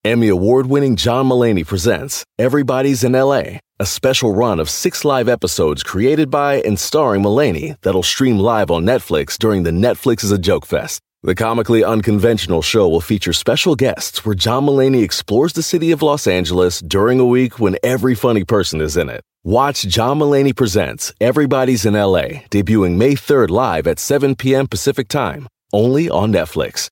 Emmy award-winning John Mulaney presents Everybody's in L.A., a special run of 6 live episodes created by and starring Mulaney that'll stream live on Netflix during the Netflix is a Joke Fest. The comically unconventional show will feature special guests where John Mulaney explores the city of Los Angeles during a week when every funny person is in it. Watch John Mulaney Presents Everybody's in L.A., debuting May 3rd live at 7 p.m. Pacific Time, only on Netflix.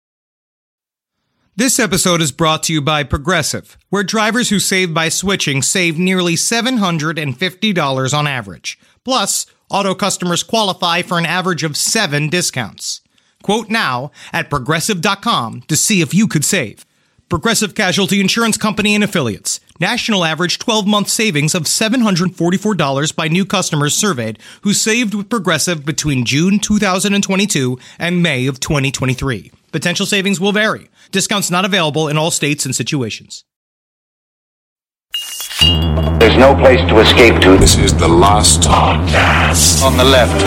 This episode is brought to you by Progressive, where drivers who save by switching save nearly $750 on average. Plus, auto customers qualify for an average of 7 discounts. Quote now at Progressive.com to see if you could save. Progressive Casualty Insurance Company and Affiliates. National average 12-month savings of $744 by new customers surveyed who saved with Progressive between June 2022 and May of 2023. Potential savings will vary. Discounts not available in all states and situations. There's no place to escape to. This is the last podcast. On the left.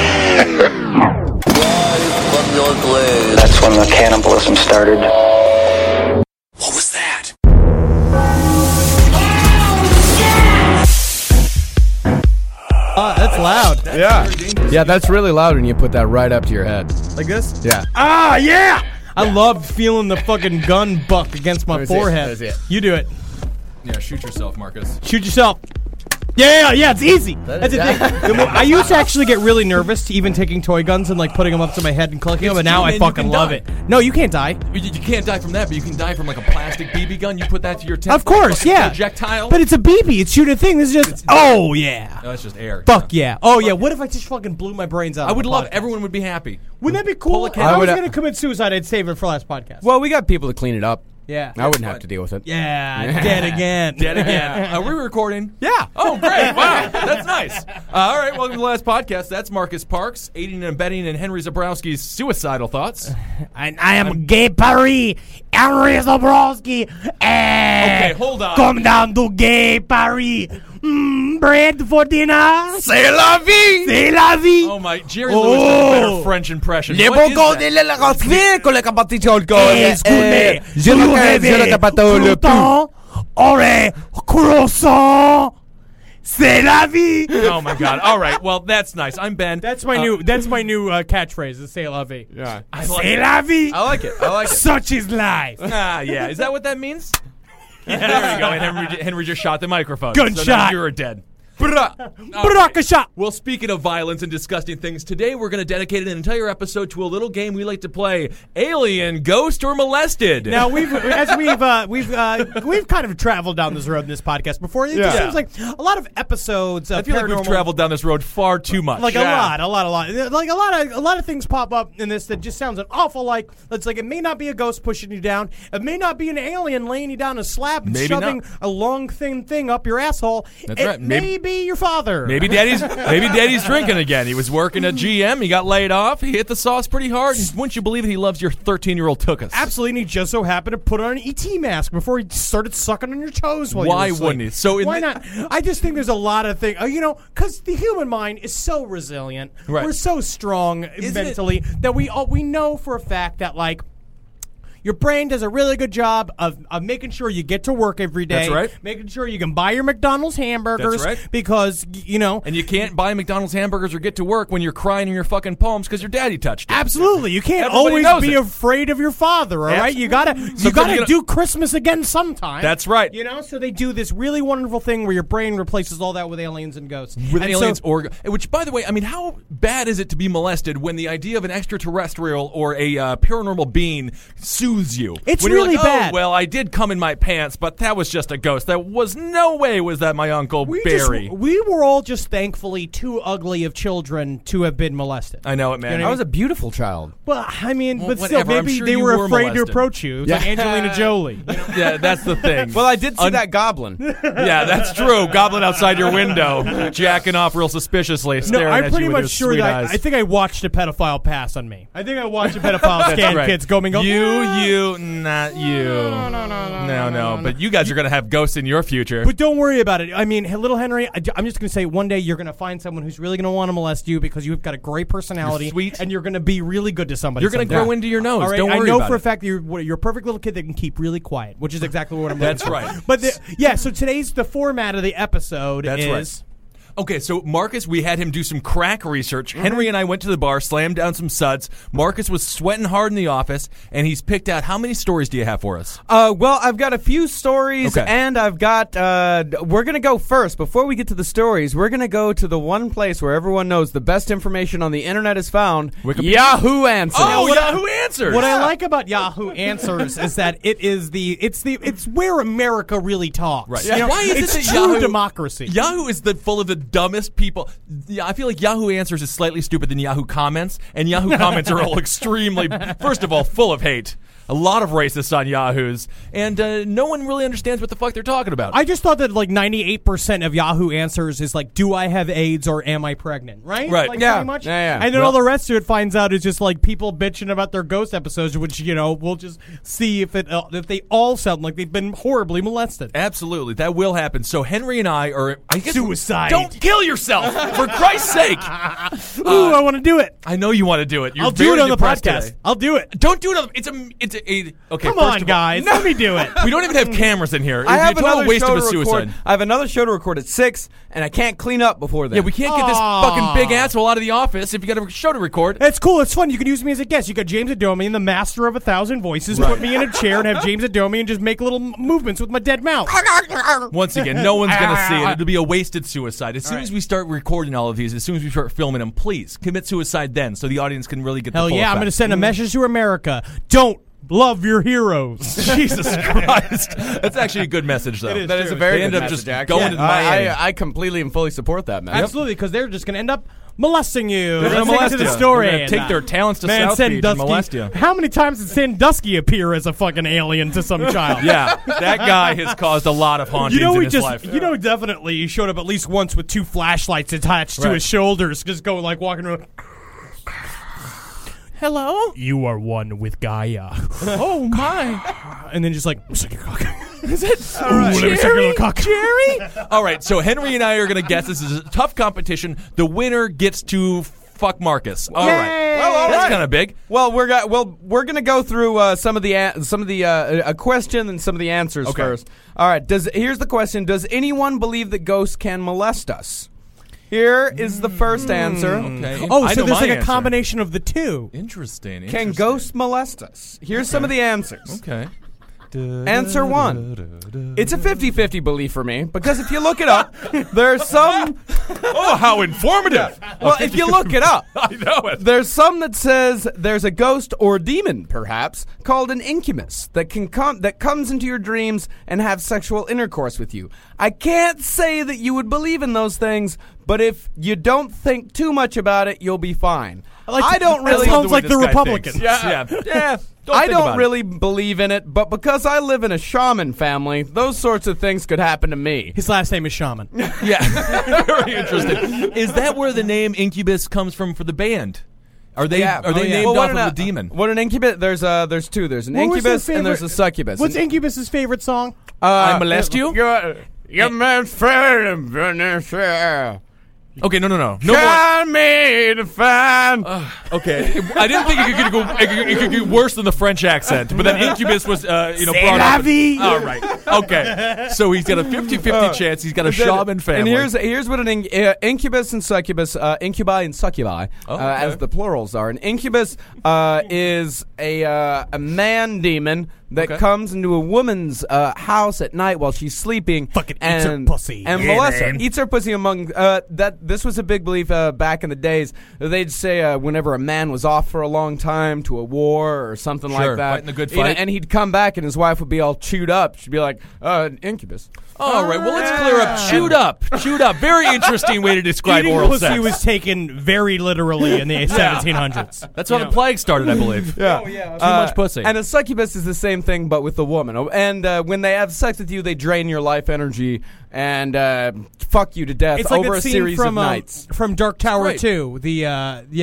That's when the cannibalism started. What was that? That's loud. Yeah, that's really loud when you put that right up to your head. Like this? Yeah. Ah, yeah! I love feeling the fucking gun buck against my forehead. That's it. You do it. Yeah, shoot yourself, Marcus. Shoot yourself. Yeah, it's easy. That's the thing. I used to actually get really nervous to even taking toy guns and like putting them up to my head and clicking them, but now I fucking love it. No, you can't die. You can't die from that, but you can die from like a plastic BB gun. You put that to your temple. Of course, yeah. Projectile. But it's a BB. It's shooting a thing. This is just. Oh yeah. No, that's just air. Fuck yeah. Oh yeah. What if I just fucking blew my brains out? I would love. Everyone would be happy. Wouldn't that be cool? If I was going to commit suicide, I'd save it for last podcast. Well, we got people to clean it up. Yeah. I wouldn't have to deal with it. Yeah. Dead again. Dead again. Are we recording? Yeah. Oh, great. Wow. That's nice. All right. Welcome to the last podcast. That's Marcus Parks, aiding and abetting in Henry Zabrowski's suicidal thoughts. I am Gay Paris. Henry Zabrowski. Okay, hold on. Come down to Gay Paris. Bread for dinner. C'est la vie! C'est la vie. Oh, my. Jerry Lewis has a better French impression. Les What is bocaux that? de la rosée con la compétition Excusez. Je le capato le Crouton. Aurait croissant. C'est la vie. Oh, my God. All right. Well, that's nice. I'm Ben. That's my new catchphrase. Is C'est la vie. Yeah. C'est la vie. I like it. Such is life. Yeah. Is that what that means? There you go. And Henry just shot the microphone. Gunshot. So now you're dead. Shot. Well, speaking of violence and disgusting things, today we're going to dedicate an entire episode to a little game we like to play: Alien, Ghost, or Molested. Now we've kind of traveled down this road in this podcast before. It just seems like a lot of episodes. I feel like we've traveled down this road far too much. Like a lot. Like a lot of things pop up in this that just sounds an awful like. It's like it may not be a ghost pushing you down. It may not be an alien laying you down a slab and shoving a long thin thing up your asshole. That's right. Maybe your father. Maybe Daddy's drinking again. He was working at GM. He got laid off. He hit the sauce pretty hard. And wouldn't you believe it, he loves your 13-year-old Tookus. Absolutely, and he just so happened to put on an ET mask before he started sucking on your toes while Why you were asleep. wouldn't he? So why not? I just think there's a lot of things, because the human mind is so resilient. Right. We're so strong mentally that we know for a fact that, like, your brain does a really good job of making sure you get to work every day. That's right. Making sure you can buy your McDonald's hamburgers. That's right. Because, And you can't buy McDonald's hamburgers or get to work when you're crying in your fucking palms because your daddy touched it. Absolutely. You can't Everybody always be knows it. afraid of your father, all right? You gotta do Christmas again sometime. That's right. So they do this really wonderful thing where your brain replaces all that with aliens and ghosts. Which, by the way, I mean, how bad is it to be molested when the idea of an extraterrestrial or a paranormal being soothes you? It's when you're really like, bad. Oh, well, I did come in my pants, but that was just a ghost. That was no way was that my Uncle Barry. We were all just thankfully too ugly of children to have been molested. I know it, man. I was a beautiful child. Well, I mean, but still, whatever. I'm maybe sure they you were were afraid to molested. approach you. It's like Angelina Jolie. Yeah, that's the thing. Well, I did see that goblin. Yeah, that's true. Goblin outside your window, jacking off real suspiciously, staring I'm at pretty you with much his sure sweet that eyes. I think I watched a pedophile pass on me. I think I watched a pedophile scan right. kids go and go. You Not you. No. But you guys are going to have ghosts in your future. But don't worry about it. I mean, little Henry, I'm just going to say one day you're going to find someone who's really going to want to molest you because you've got a great personality. You're sweet. And you're going to be really good to somebody. You're going to grow into your nose. All right, Don't worry I know about for it. a fact that you're a perfect little kid that can keep really quiet, which is exactly what I'm That's looking for. right. But so today's the format of the episode That's is... right. Okay, so Marcus, we had him do some crack research. Henry and I went to the bar, slammed down some suds. Marcus was sweating hard in the office, and he's picked out. How many stories do you have for us? Well, I've got a few stories, Okay. and I've got. We're gonna go first. Before we get to the stories, we're gonna go to the one place where everyone knows the best information on the internet is found: Wikipedia? Yahoo Answers. Oh, Yahoo Answers! What I like about Yahoo Answers is that it's where America really talks. Right. You know, Why is it's it that true Yahoo- democracy. Yahoo is full of the dumbest people. Yeah, I feel like Yahoo Answers is slightly stupid than Yahoo Comments, and Yahoo Comments are all extremely, first of all, full of hate. A lot of racists on Yahoos, and no one really understands what the fuck they're talking about. I just thought that like 98% of Yahoo Answers is like, do I have AIDS or am I pregnant? Right? Right. Like, Yeah. pretty much. Yeah. And then all the rest of it finds out is just like people bitching about their ghost episodes, which, we'll just see if they all sound like they've been horribly molested. Absolutely, that will happen. So Henry and I guess Suicide. Don't kill yourself, for Christ's sake! Ooh, I want to do it. I know you want to do it. You're I'll do very it on the depressed podcast. today. I'll do it. Don't do it. Okay. Come first on, of all, guys. Let me do it. we don't even have cameras in here. It I would have be a total another waste show of a to suicide. record. I have another show to record at 6, and I can't clean up before then. Yeah, we can't get this fucking big asshole out of the office if you got a show to record. It's cool. It's fun. You can use me as a guest. You got James Adomian, the master of 1,000 voices. Put me in a chair and have James Adomian just make little movements with my dead mouth. Once again, no one's going to see it. It'll be a wasted suicide. As soon as we start recording all of these, as soon as we start filming them, please commit suicide then so the audience can really get the Hell full yeah, I'm effect. going to send a message to America. Don't love your heroes. Jesus Christ. That's actually a good message, though. That is a very They end good up message, just actually. going to Miami. I completely and fully support that, man. Absolutely, because they're just going to end up molesting you. They're Let's gonna get molest to the you. story. They're gonna take their talents to Man, South Beach and Sandusky. molest you. How many times did Sandusky appear as a fucking alien to some child? Yeah, that guy has caused a lot of hauntings in his life. Definitely he showed up at least once with 2 flashlights attached to his shoulders, just going like walking around. Hello? You are one with Gaia. Oh, my. And then just like, suck your cock. Is it? All right. Let me suck your little cock. Jerry? All right, so Henry and I are going to guess. This is a tough competition. The winner gets to fuck Marcus. All right. Well, all That's right. kind of big. Well, we're gonna go through some of the a question and some of the answers Okay. first. All right. Here's the question: does anyone believe that ghosts can molest us? Here is the first answer. Okay. Oh, I so know there's my like a answer. combination of the two. Interesting. Can ghosts molest us? Here's some of the answers. Okay. Answer 1. It's a 50-50 belief for me, because if you look it up, there's some... Oh, how informative. Well, if you look it up, I know it. there's some that says there's a ghost or demon, perhaps, called an incubus that comes into your dreams and have sexual intercourse with you. I can't say that you would believe in those things, but if you don't think too much about it, you'll be fine. I don't really... That sounds like the this guy Republicans. thinks. Yeah. I think don't about it. really believe in it, but because I live in a shaman family, those sorts of things could happen to me. His last name is Shaman. Yeah. Very interesting. Is that where the name Incubus comes from for the band? Are they named off of the demon? What an incubus? There's two. There's an What was incubus his and there's favorite- a succubus. What's Incubus's favorite song? I molest you? You're my friend, Okay, no more. Call me to find. Okay, I didn't think it could get worse than the French accent, but then Incubus was, brought up. All right, okay. So he's got a 50-50 chance. He's got a shaman family. And here's what an incubus and succubus, incubi and succubi, as the plurals are. An incubus is a man demon that comes into a woman's house at night while she's sleeping. Fucking eats her pussy. And molests her. Eats her pussy among... This was a big belief back in the days. They'd say whenever a man was off for a long time to a war or something like that. Fighting the good fight. And he'd come back and his wife would be all chewed up. She'd be like, incubus. All right, well, let's clear up. Chewed up. Very interesting way to describe Eating oral pussy sex. was taken very literally in the 1700s. That's how the plague started, I believe. Yeah. Too much pussy. And a succubus is the same thing, but with a woman. And when they have sex with you, they drain your life energy and fuck you to death It's like over that a scene series from of nights. from Dark Tower Right. 2. The yeah.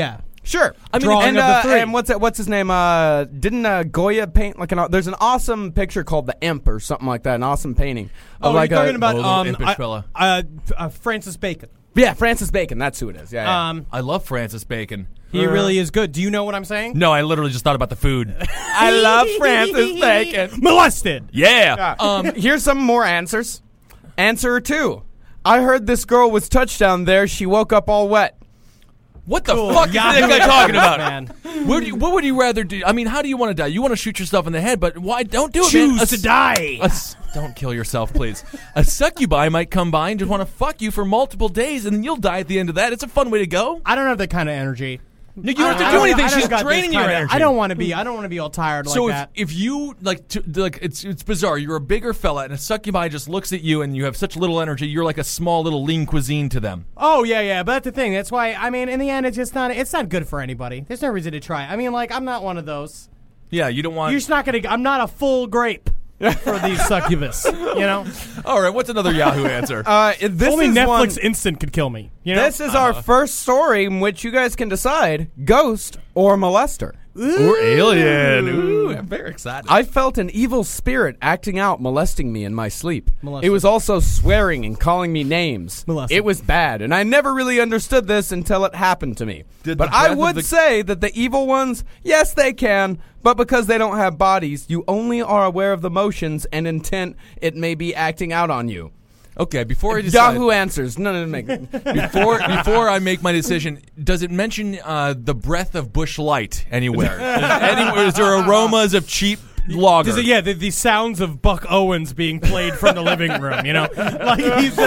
Sure. I mean, Drawing and, of the three. and what's his name? Didn't Goya paint like there's an awesome picture called The Imp or something like that, an awesome painting. Of You're talking about little impish fella. Francis Bacon. Yeah, Francis Bacon, that's who it is. Yeah. I love Francis Bacon. He really is good. Do you know what I'm saying? No, I literally just thought about the food. I love Francis Bacon. Molested. Yeah. Here's some more answers. Answer 2. I heard this girl was touched down there. She woke up all wet. What the fuck is that guy talking about? Man. What would you rather do? I mean, how do you want to die? You want to shoot yourself in the head, but why? Don't do it, Choose man. to die. Don't kill yourself, please. A succubi might come by and just want to fuck you for multiple days, and then you'll die at the end of that. It's a fun way to go. I don't have that kind of energy. No, you don't have to do anything. She's draining your energy. I don't want to be all tired So like that. if you it's bizarre. You're a bigger fella, and a succubi just looks at you, and you have such little energy. You're like a small little lean cuisine to them. Oh yeah, but that's the thing. That's why in the end, it's not good for anybody. There's no reason to try. I mean, like I'm not one of those. Yeah, you don't want. You're just not gonna. I'm not a full grape for these succubus. You know. All right, what's another Yahoo answer? This Only is Netflix Instant could kill me. You know? This is our first story in which you guys can decide ghost or molester. Or alien. Ooh, I'm very excited. I felt an evil spirit acting out, molesting me in my sleep. Molested. It was also swearing and calling me names. Molested. It was bad, and I never really understood this until it happened to me. Did but the I breath of would the- say that the evil ones, yes, they can, but because they don't have bodies, you only are aware of the motions and intent it may be acting out on you. Okay, before I decide, Yahoo answers. No, make before I make my decision, does it mention the breath of Bush Light anywhere? Is there aromas of cheap lager? Does it, the sounds of Buck Owens being played from the living room, you know? Like he's,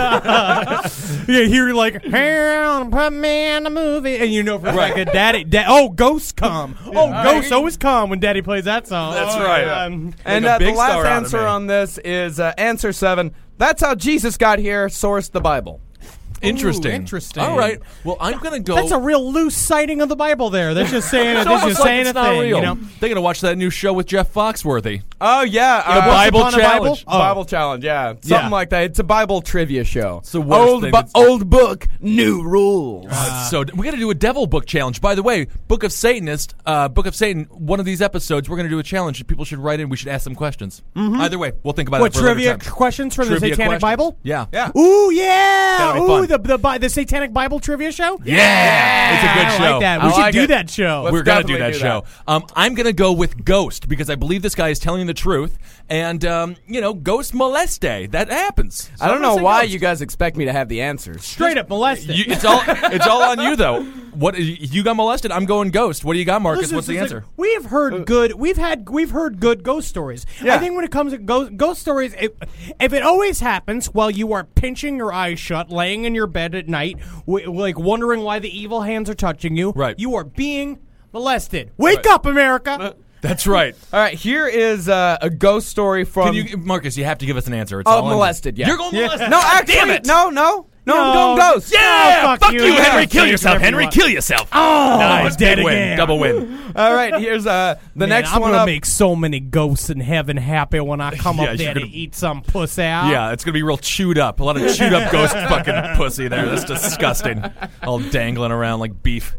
you hear like, hey, put me in the movie. And you know for like a ghosts come. Ghosts always come when Daddy plays that song. That's right. And a the big last star out of answer me. on this is answer 7. That's how Jesus got here, source the Bible. Interesting. Ooh, interesting. All right. Well, I'm gonna go. That's a real loose sighting of the Bible there. They're just saying it. It's They're almost just like saying it's a not thing, real. you know? They're gonna watch that new show with Jeff Foxworthy. Oh, yeah. The Bible Once Upon a Challenge. Bible? Bible Challenge, yeah. Something like that. It's a Bible trivia show. It's the worst thing. Old book, new rules. So we got to do a devil book challenge. By the way, Book of Satan. One of these episodes, we're going to do a challenge. People should write in. We should ask them questions. Either way, we'll think about What, it. For trivia another time. questions from Trivia the Satanic questions. Bible? Yeah. Ooh, yeah. That'll be Ooh, the Satanic Bible trivia show? Yeah, it's a good I show. like that. I We should like do it. that show. Let's We're going to do definitely that show. I'm going to go with Ghost because I believe this guy is telling the truth. And, Ghost moleste. That happens. So I don't I'm know gonna say why Ghost. you guys expect me to have the answers. Straight up molested. It's all on you, though. What you got molested? I'm going Ghost. What do you got, Marcus? Listen, What's the it's answer? like, we have heard good. We've heard good ghost stories. Yeah. I think when it comes to ghost stories, if it always happens while you are pinching your eyes shut, laying in your bed at night, like wondering why the evil hands are touching you, Right. You are being molested. Wake up, America! That's right. All right, here is a ghost story from... Marcus, you have to give us an answer. It's all on you. molested, yeah. You're going molested. No, actually, damn it. No, I'm going ghost. Yeah, fuck you, Henry. Yeah, Kill say yourself, whatever you Henry. want. Kill yourself. Oh, Nice. dead Big win. again. Double win. All right, here's the Man, next I'm one gonna up. make so many ghosts in heaven happy when I come Yeah, up there you're to gonna- eat some pussy out. Yeah, it's going to be real chewed up. A lot of chewed up ghost fucking pussy there. That's disgusting. All dangling around like beef.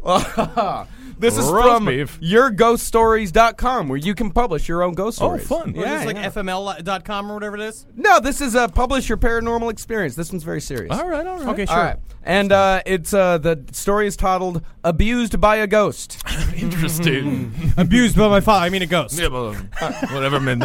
This is Roast from beef. yourghoststories.com, where you can publish your own ghost stories. fun. Or is this like yeah. FML.com or whatever it is? No, this is Publish Your Paranormal Experience. This one's very serious. All right. Okay, All sure. right. And it's the story is titled "Abused by a Ghost." Interesting. Abused by my father. I mean a ghost. Yeah, but, whatever, man.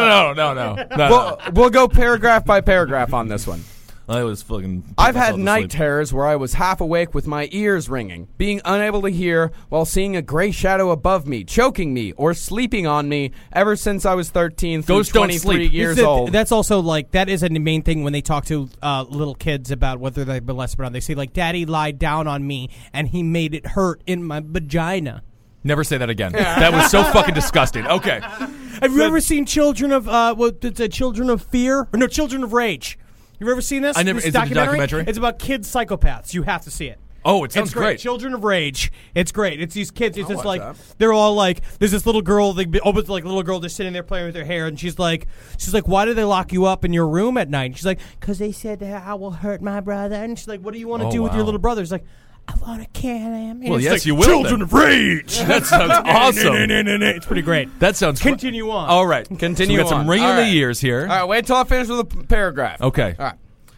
No. We'll go paragraph by paragraph on this one. I was fucking. I've had night terrors where I was half awake with my ears ringing, being unable to hear while seeing a gray shadow above me, choking me, or sleeping on me ever since I was 13 through Ghosts don't 23 sleep. years old. That's also like that is a main thing when they talk to little kids about whether they've been molested or not. They say like, "Daddy lied down on me and he made it hurt in my vagina." Never say that again. That was so fucking disgusting. Okay. Have you ever seen Children of Children of Fear? Or no, Children of Rage. You ever seen this? I never- This is it a documentary? It's about kids psychopaths. You have to see it. Oh, it sounds It's great. great. Children of Rage. It's great. It's these kids. It's just watch like that. they're all like. There's this little girl. Little girl just sitting there playing with her hair, and she's like, "Why do they lock you up in your room at night?" And she's like, "Because they said that I will hurt my brother." And she's like, "What do you want to Oh, do with your wow. little brother?" He's like, I want to kill him. Well, yes, you will. Children of Rage. That sounds awesome. It's pretty great. That sounds Continue on. All right. Continue So we got some on. ringing All in the right. ears here. All right, wait till I finish with the paragraph. Okay. All right.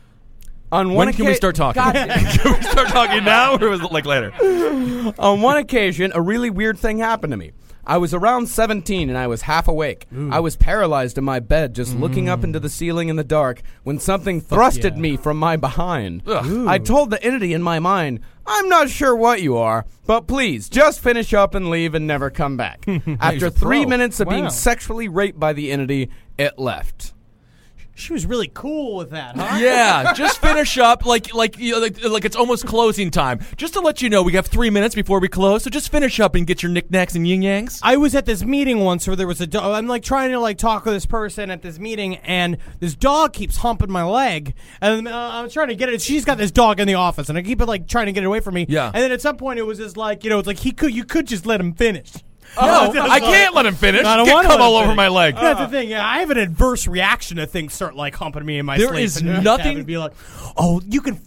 On When can we start talking? Can we start talking now, or was it like later? On one occasion, a really weird thing happened to me. I was around 17 and I was half awake. I was paralyzed in my bed, just looking up into the ceiling in the dark when something thrusted me from my behind. I told the entity in my mind, I'm not sure what you are, but please, just finish up and leave and never come back. After 3 minutes of being sexually raped by the entity, it left. She was really cool with that, huh? Yeah, just finish up like it's almost closing time. Just to let you know, we have 3 minutes before we close, so just finish up and get your knickknacks and yin-yangs. I was at this meeting once where there was a dog. I'm like trying to like talk with this person at this meeting, and this dog keeps humping my leg, and I'm trying to get it. She's got this dog in the office, and I keep it like trying to get it away from me. Yeah. And then at some point, it was just like it's like you could just let him finish. No, I can't let him finish. I don't Get wanna come let all him over finish. my leg. That's the thing. Yeah, I have an adverse reaction to things start like humping me in my sleep. There is and nothing- and be like, oh, you can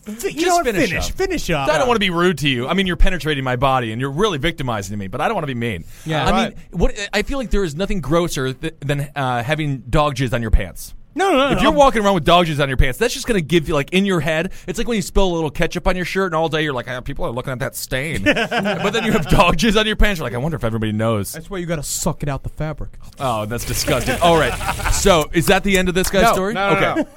finish up. I don't want to be rude to you. I mean, you're penetrating my body and you're really victimizing me, but I don't want to be mean. Yeah, I mean, I feel like there is nothing grosser than having dog jizz on your pants. No. If you're walking around with dog jizz on your pants, that's just going to give you, like, in your head, it's like when you spill a little ketchup on your shirt and all day you're like, people are looking at that stain. But then you have dog jizz on your pants, you're like, I wonder if everybody knows. That's why you got to suck it out the fabric. Oh, that's disgusting. All right. So, is that the end of this guy's story? No.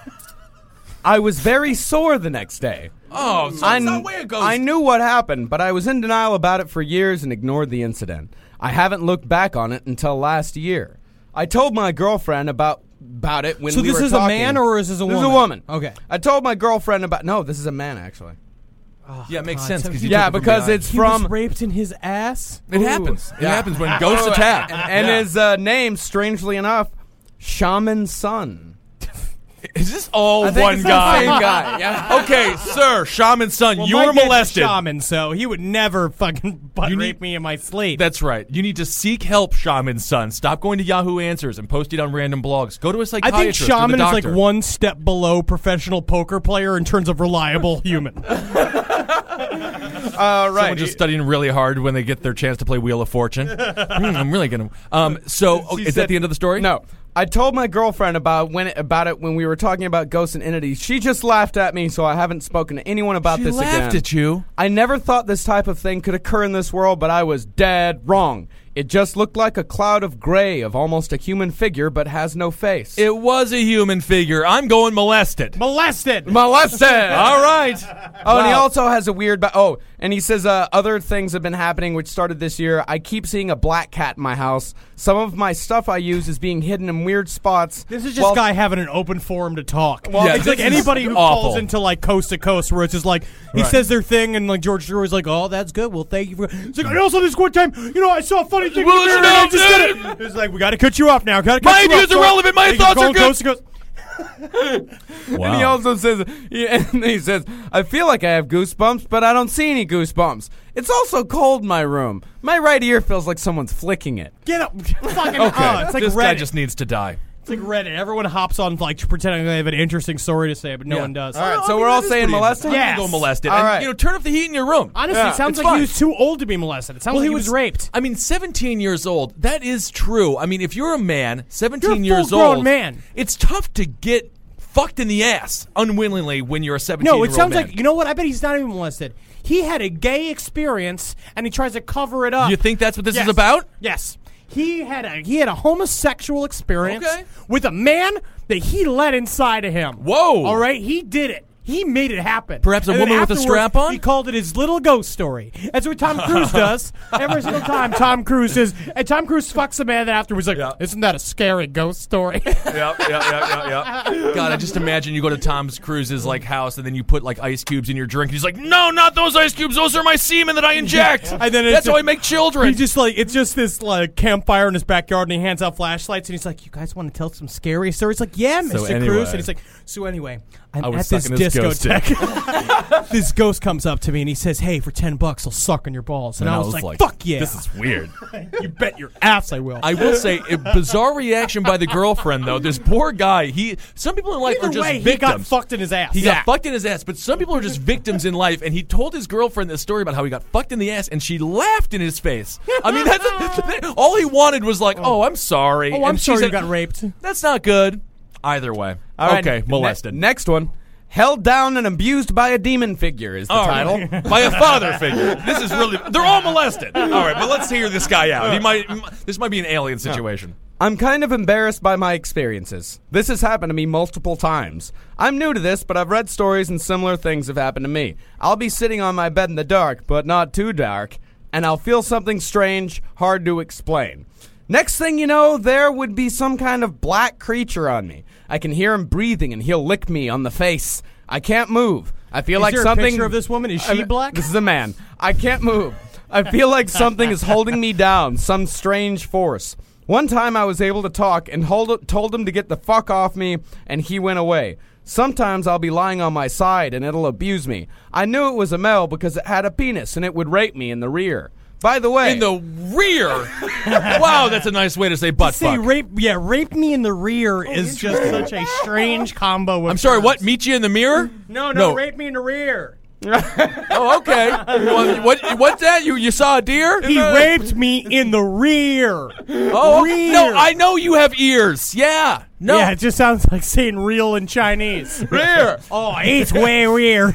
I was very sore the next day. Oh, so that's not the way it goes. I knew what happened, but I was in denial about it for years and ignored the incident. I haven't looked back on it until last year. I told my girlfriend about it when So we were this is talking. a man or is this a woman? This is a woman. Okay. I told my girlfriend about... No, this is a man, actually. Yeah, it makes God, sense. so Because Yeah, because it's He from... was raped in his ass? It happens. It happens when ghosts attack. And his name, strangely enough, Shaman Sun. Is this all I think one it's the guy? same guy. Yeah. Okay, sir, Shaman Son, Well, you my were dad's a molested. shaman, so he would never fucking butt rape me in my sleep. That's right. You need to seek help, Shaman Son. Stop going to Yahoo Answers and posting on random blogs. Go to a I psychiatrist think or the shaman is like doctor. one step below professional poker player in terms of reliable human. Someone just studying really hard when they get their chance to play Wheel of Fortune. I'm really gonna. Is that the end of the story? No. I told my girlfriend about it when we were talking about ghosts and entities. She just laughed at me, so I haven't spoken to anyone about She this again. laughed at you. I never thought this type of thing could occur in this world, but I was dead wrong. It just looked like a cloud of gray of almost a human figure, but has no face. It was a human figure. I'm going molested. Molested! Molested! All right. Oh, and he also has a weird... and he says other things have been happening, which started this year. I keep seeing a black cat in my house. Some of my stuff I use is being hidden in weird spots. This is just guy having an open forum to talk. Yeah, It's this like is anybody who awful. calls into like Coast to Coast, where it's just like he says their thing, and like George Stewart is like, "Oh, that's good. Well, thank you for." It's like, and also this one time, I saw a funny thing. Well, in the mirror, and I just did it. It's like we got to cut you off now. Got to cut My you views off. are relevant. My Thank you for thoughts are calling good. Coast to Coast. And he also says, I feel like I have goosebumps, but I don't see any goosebumps. It's also cold in my room. My right ear feels like someone's flicking it. Get up! Fucking Okay. it's like this Reddit. guy just needs to die. It's like Reddit. Everyone hops on like pretending they have an interesting story to say, but no one does. All right, so we're all saying molested? Yeah. Go molested. All And, right. turn off the heat in your room. Honestly, it sounds it's like fine. he was too old to be molested. It sounds like he was raped. I mean, 17 years old. That is true. I mean, if you're a man, 17 You're a years full-grown old, man. it's tough to get fucked in the ass unwillingly when you're a 17-year-old No, it sounds man. like, you know what? I bet he's not even molested. He had a gay experience, and he tries to cover it up. You think that's what this Yes. is about? Yes. He had a homosexual experience Okay. with a man that he let inside of him. Whoa. All right? He did it. He made it happen. Perhaps a And then woman with a afterwards, strap on? He called it his little ghost story. That's what Tom Cruise does. Every single time Tom Cruise says, and Tom Cruise fucks a man that afterwards like, isn't that a scary ghost story? Yeah. God, I just imagine you go to Tom Cruise's like house and then you put like ice cubes in your drink. And he's like, no, not those ice cubes. Those are my semen that I inject. And then that's how I make children. He just like it's just this like campfire in his backyard, and he hands out flashlights, and he's like, "You guys want to tell some scary stories?" Like, "Yeah, Mr. anyway. Cruz." And he's like, "So anyway, I'm I was at this sucking this ghost discotheque. This ghost comes up to me and he says, "Hey, for $10, I'll suck on your balls." And I was like, "Fuck yeah, This is weird. you bet your ass I will." I will say, a bizarre reaction by the girlfriend, though. This poor guy, some people in life are Either just way, victims. he got fucked in his ass. He got fucked in his ass, but some people are just victims in life, and he told told his girlfriend this story about how he got fucked in the ass, and she laughed in his face. I mean, all he wanted was like, "Oh, I'm sorry." Oh, I'm and she sorry said, you got raped. That's not good. Either way. All right, Okay, molested. Next one. Held down and abused by a demon figure is the title. By a father figure. This is really... They're all molested. All right, but let's hear this guy out. This might be an alien situation. I'm kind of embarrassed by my experiences. This has happened to me multiple times. I'm new to this, but I've read stories and similar things have happened to me. I'll be sitting on my bed in the dark, but not too dark, and I'll feel something strange, hard to explain. Next thing you know, there would be some kind of black creature on me. I can hear him breathing, and he'll lick me on the face. I can't move. I feel like there something... a picture of this woman? Is she black? This is a man. I can't move. I feel like something is holding me down, some strange force. One time I was able to talk and told him to get the fuck off me, and he went away. Sometimes I'll be lying on my side, and it'll abuse me. I knew it was a male because it had a penis, and it would rape me in the rear. By the way... In the rear? Wow, that's a nice way to say butt fuck. Rape me in the rear is just such a strange combo. I'm sorry, what? Meet you in the mirror? No, rape me in the rear. Oh, okay. What's that? You saw a deer? He raped me in the rear. Oh, rear. No, I know you have ears. Yeah. No. Yeah, it just sounds like saying real in Chinese. Rear. Oh, it's way rear.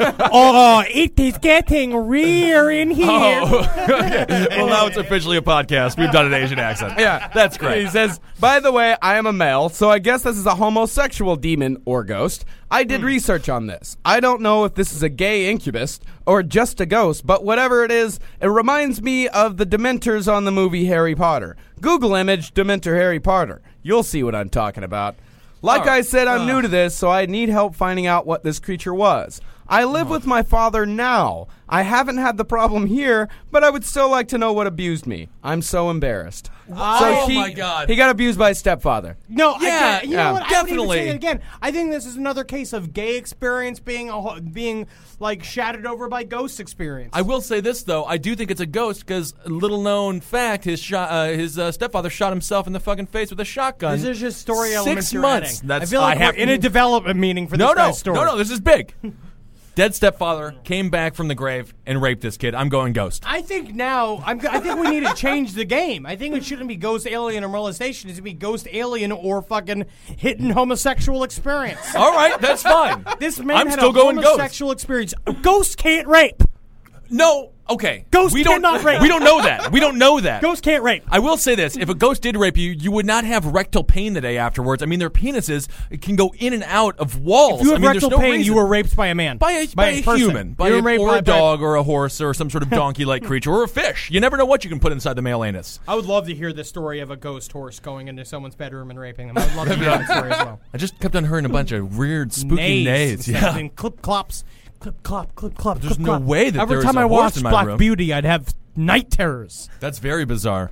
Oh, it is getting rear in here. Oh. Okay. Well, now it's officially a podcast. We've done an Asian accent. Yeah. That's great. He says, by the way, I am a male, so I guess this is a homosexual demon or ghost. I did research on this. I don't know if this is a gay incubus or just a ghost, but whatever it is, it reminds me of the Dementors on the movie Harry Potter. Google image Dementor Harry Potter. You'll see what I'm talking about. Like I said, I'm new to this, so I need help finding out what this creature was. I live with my father now. I haven't had the problem here, but I would still like to know what abused me. I'm so embarrassed. My God. He got abused by his stepfather. No, Yeah, you know what? definitely. I would even say it again. I think this is another case of gay experience being like shattered over by ghost experience. I will say this, though. I do think it's a ghost because, little known fact, his stepfather shot himself in the fucking face with a shotgun. This is just story elements 6 you're months. adding. I feel like we're in a development meeting for this guy's story. No, this is big. Dead stepfather came back from the grave and raped this kid. I'm going ghost. I think now, I think we need to change the game. I think it shouldn't be ghost alien or molestation. It should be ghost alien or fucking hidden homosexual experience. All right, that's fine. This man I'm had still a going homosexual experience. Ghosts can't rape. No, okay. Ghosts cannot rape. We don't know that. We don't know that. Ghosts can't rape. I will say this. If a ghost did rape you, you would not have rectal pain the day afterwards. I mean, their penises can go in and out of walls. If you have there's rectal no pain, reason. you were raped by a man. By a person. human. By You a, were raped or by a dog or a horse or some sort of donkey-like creature or a fish. You never know what you can put inside the male anus. I would love to hear the story of a ghost horse going into someone's bedroom and raping them. I would love to hear that story as well. I just kept on hearing a bunch of weird, spooky neighs. Yeah. And clip clops. Clip clop, clip clop. There's clip no clop. way that every there's time a I horse watched in my Black room. Beauty, I'd have night terrors. That's very bizarre.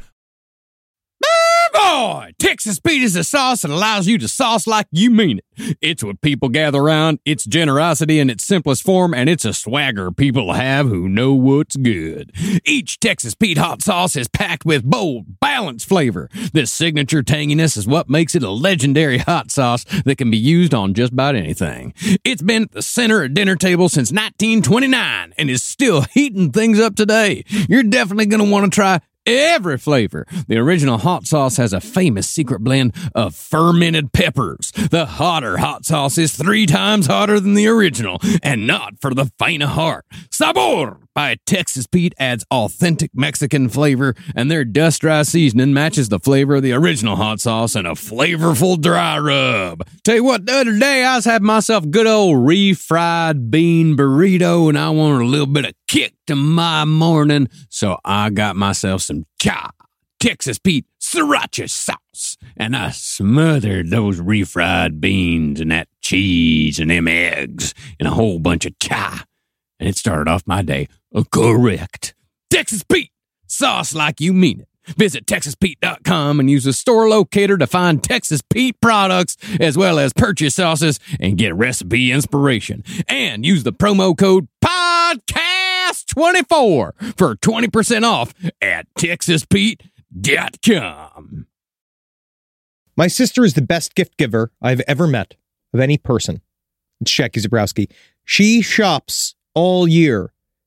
Boy, Texas Pete is a sauce that allows you to sauce like you mean it. It's what people gather around, it's generosity in its simplest form, and it's a swagger people have who know what's good. Each Texas Pete hot sauce is packed with bold, balanced flavor. This signature tanginess is what makes it a legendary hot sauce that can be used on just about anything. It's been at the center of dinner table since 1929 and is still heating things up today. You're definitely going to want to try every flavor. The original hot sauce has a famous secret blend of fermented peppers. The hotter hot sauce is 3 times hotter than the original, and not for the faint of heart. Sabor by Texas Pete adds authentic Mexican flavor, and their dust dry seasoning matches the flavor of the original hot sauce in a flavorful dry rub. Tell you what, the other day I was having myself a good old refried bean burrito, and I wanted a little bit of kick to my morning, so I got myself some Texas Pete sriracha sauce, and I smothered those refried beans and that cheese and them eggs and a whole bunch of chai, and it started off my day correct. Texas Pete, sauce like you mean it. Visit TexasPete.com and use the store locator to find Texas Pete products as well as purchase sauces and get recipe inspiration. And use the promo code PODCAST24 for 20% off at TexasPete.com. My sister is the best gift giver I've ever met of any person. It's Jackie Zabrowski. She shops all year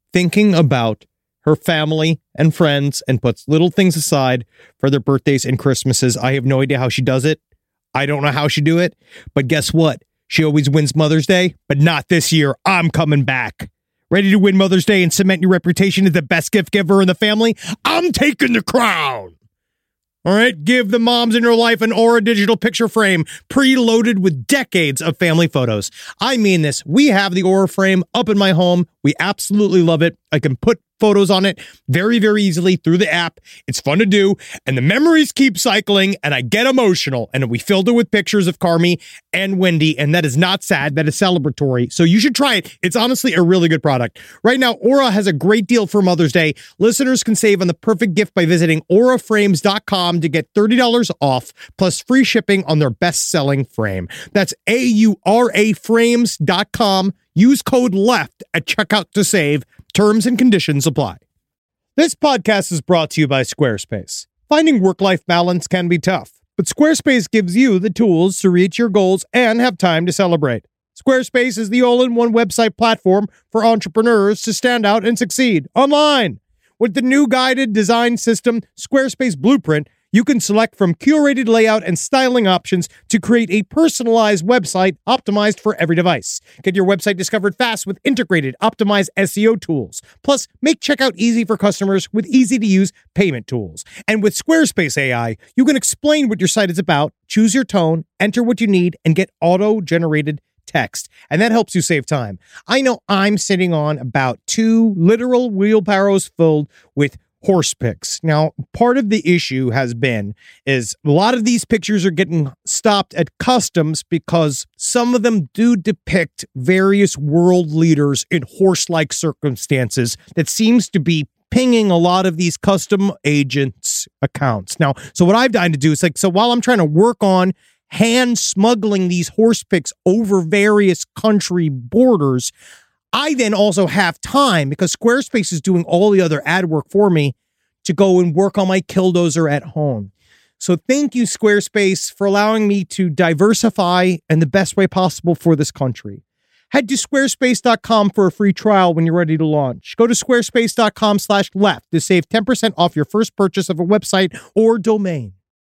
thinking about her family and friends and puts little things aside for their birthdays and Christmases. I have no idea how she does it. I don't know how she do it, but guess what? She always wins Mother's Day, but not this year. I'm coming back. Ready to win Mother's Day and cement your reputation as the best gift giver in the family? I'm taking the crown. All right, give the moms in your life an Aura digital picture frame preloaded with decades of family photos. I mean this. We have the Aura frame up in my home. We absolutely love it. I can put photos on it very, very easily through the app. It's fun to do, and the memories keep cycling, and I get emotional. And we filled it with pictures of Carmi and Wendy, and that is not sad. That is celebratory. So you should try it. It's honestly a really good product. Right now, Aura has a great deal for Mother's Day. Listeners can save on the perfect gift by visiting auraframes.com to get $30 off, plus free shipping on their best-selling frame. That's auraframes.com. Use code LEFT at checkout to save. Terms and conditions apply. This podcast is brought to you by Squarespace. Finding work-life balance can be tough, but Squarespace gives you the tools to reach your goals and have time to celebrate. Squarespace is the all-in-one website platform for entrepreneurs to stand out and succeed online. With the new guided design system, Squarespace Blueprint, you can select from curated layout and styling options to create a personalized website optimized for every device. Get your website discovered fast with integrated, optimized SEO tools. Plus, make checkout easy for customers with easy-to-use payment tools. And with Squarespace AI, you can explain what your site is about, choose your tone, enter what you need, and get auto-generated text. And that helps you save time. I know I'm sitting on about 2 literal wheelbarrows filled with horse pics. Now, part of the issue is a lot of these pictures are getting stopped at customs because some of them do depict various world leaders in horse-like circumstances that seems to be pinging a lot of these custom agents' accounts. Now, so what I've done to do is while I'm trying to work on hand smuggling these horse pics over various country borders, I then also have time, because Squarespace is doing all the other ad work for me, to go and work on my Killdozer at home. So thank you, Squarespace, for allowing me to diversify in the best way possible for this country. Head to squarespace.com for a free trial when you're ready to launch. Go to squarespace.com/left to save 10% off your first purchase of a website or domain.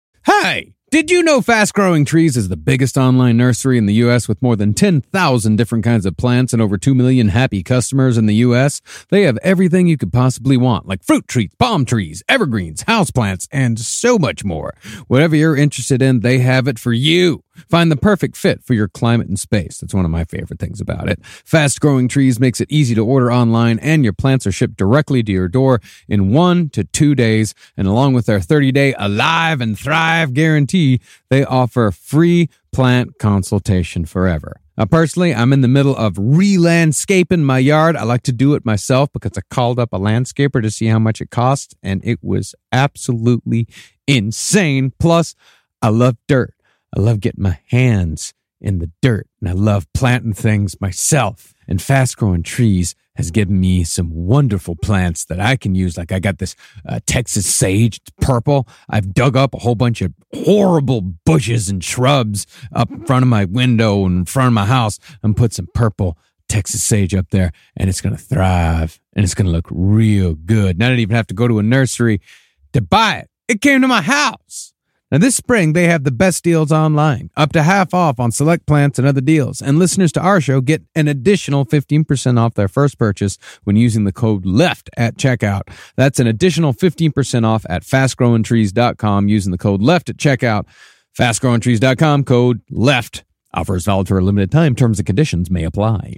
Hey! Did you know Fast Growing Trees is the biggest online nursery in the U.S. with more than 10,000 different kinds of plants and over 2 million happy customers in the U.S.? They have everything you could possibly want, like fruit trees, palm trees, evergreens, houseplants, and so much more. Whatever you're interested in, they have it for you. Find the perfect fit for your climate and space. That's one of my favorite things about it. Fast Growing Trees makes it easy to order online, and your plants are shipped directly to your door in 1 to 2 days. And along with their 30-day Alive and Thrive guarantee, they offer free plant consultation forever. Now, personally, I'm in the middle of re-landscaping my yard. I like to do it myself because I called up a landscaper to see how much it cost, and it was absolutely insane. Plus, I love dirt. I love getting my hands in the dirt, and I love planting things myself. And Fast Growing Trees has given me some wonderful plants that I can use. Like I got this Texas sage, it's purple. I've dug up a whole bunch of horrible bushes and shrubs up in front of my window and in front of my house and put some purple Texas sage up there, and it's going to thrive, and it's going to look real good. And I didn't even have to go to a nursery to buy it. It came to my house. Now, this spring, they have the best deals online, up to half off on select plants and other deals. And listeners to our show get an additional 15% off their first purchase when using the code LEFT at checkout. That's an additional 15% off at fastgrowingtrees.com using the code LEFT at checkout. Fastgrowingtrees.com, code LEFT. Offer is valid for a limited time. Terms and conditions may apply.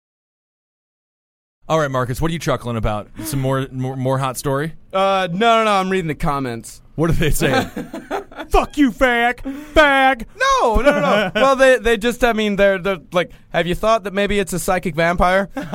All right, Marcus, what are you chuckling about? Some more hot story? No, I'm reading the comments. What are they saying? Fuck you, bag. No. Well, they just, they're like, have you thought that maybe it's a psychic vampire? The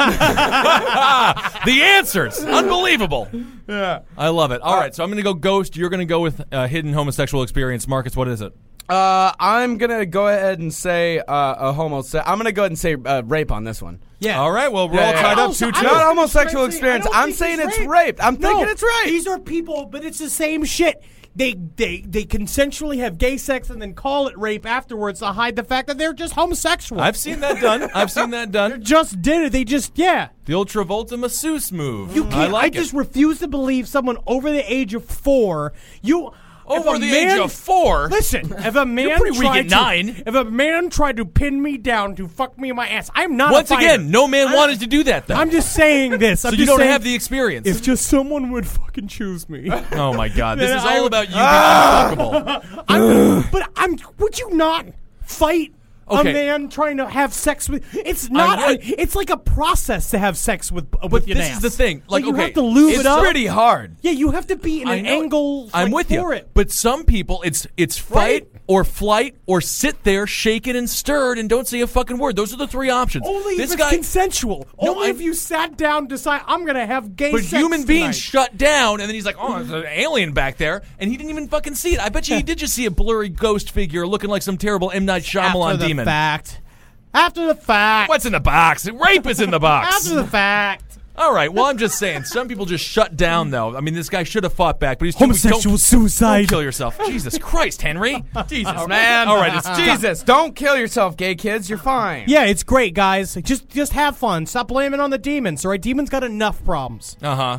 answers. Unbelievable. Yeah. I love it. All right, so I'm going to go ghost. You're going to go with hidden homosexual experience. Marcus, what is it? I'm going to go ahead and say I'm going to go ahead and say rape on this one. Yeah. All right, well, we're all tied up 2-2. Not homosexual experience. I'm saying it's rape. I'm thinking it's rape. These are people, but it's the same shit. they consensually have gay sex and then call it rape afterwards to hide the fact that they're just homosexual. I've seen that done. They just did it. They just, yeah. The old Travolta masseuse move. You can't, I like I just refuse to believe someone over the age of 4, Over the age of 4? Listen, if a man You're pretty weak at 9. If a man tried to pin me down to fuck me in my ass, I'm not Once a fighter. again, no man wanted to do that, though. I'm just saying this. So I'm you just don't saying, have the experience. If just someone would fucking choose me. Oh, my God. This Then is I all would- about you being unfuckable. Would you not fight Okay. a man trying to have sex with? It's not. It's like a process to have sex with your This ass. is the thing. Like, you okay, have to lube it's it up. pretty hard. Yeah, you have to be in I an know it. angle. I'm like, with for you. it. But some people, it's fight Right. or flight or sit there shaken and stirred and don't say a fucking word. Those are the 3 options. Only this if guy, it's consensual. No, Only if you sat down, decide I'm gonna have gay but sex human beings tonight. shut down, and then he's like, "Oh, there's an alien back there," and he didn't even fucking see it. I bet you he did just see a blurry ghost figure looking like some terrible M. Night Shyamalan After the demon. fact. After the fact. What's in the box? Rape is in the box. After the fact. All right. Well, I'm just saying. Some people just shut down, though. I mean, this guy should have fought back, but he's too weak. Homosexual suicide. Don't kill yourself. Jesus Christ, Henry. Jesus, Man, All right. It's Jesus, don't kill yourself, gay kids. You're fine. Yeah, it's great, guys. Just have fun. Stop blaming on the demons. All right, demons got enough problems. Uh-huh.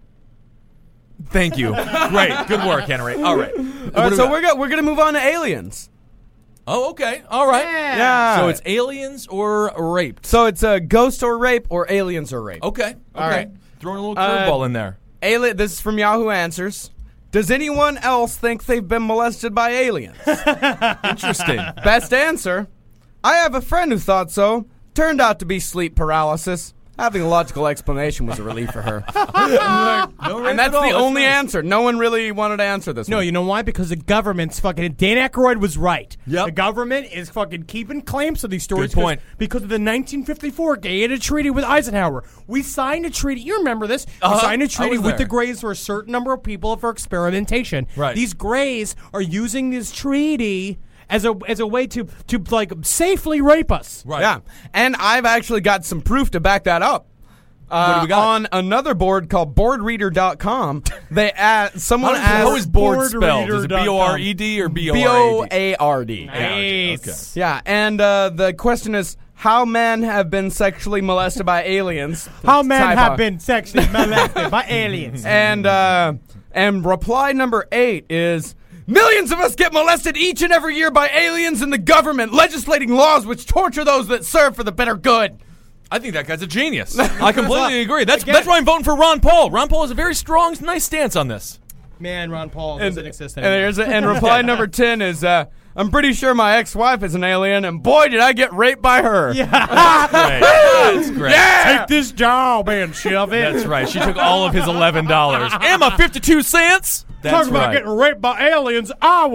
Thank you. Great. Good work, Henry. All right. All right, so we're gonna move on to aliens. Oh, okay. All right. Yeah. So it's aliens or raped. So it's a ghost or rape or aliens or rape. Okay. All right. Throwing a little curveball in there. This is from Yahoo Answers. Does anyone else think they've been molested by aliens? Interesting. Best answer. I have a friend who thought so. Turned out to be sleep paralysis. Having a logical explanation was a relief for her. And that's the only answer. No one really wanted to answer this No, one. you know why? Because the government's fucking. Dan Aykroyd was right. Yep. The government is fucking keeping claims to these stories. Good point. Because of the 1954 Gaeta Treaty with Eisenhower. We signed a treaty. You remember this? We signed a treaty was with there. the Greys for a certain number of people for experimentation. Right. These Greys are using this treaty as a way to like safely rape us. Right. Yeah. And I've actually got some proof to back that up. What do we got? On another board called boardreader.com, someone How asked is board spelled? Is it B-O-R-E-D or B-O-R-A-D? B-O-A-R-D. Nice. Okay. Yeah, and the question is how men have been sexually molested by aliens. How men Typo. have been sexually molested by aliens. And reply number 8 is millions of us get molested each and every year by aliens and the government legislating laws which torture those that serve for the better good. I think that guy's a genius. I completely agree. That's why I'm voting for Ron Paul. Ron Paul has a very strong, nice stance on this. Man, Ron Paul doesn't exist And anymore. and reply number 10 is I'm pretty sure my ex-wife is an alien, and boy, did I get raped by her. Great. That's great. Take this job and shove it. That's right. She took all of his $11 and my 52 cents. That's Talk about right. getting raped by aliens. I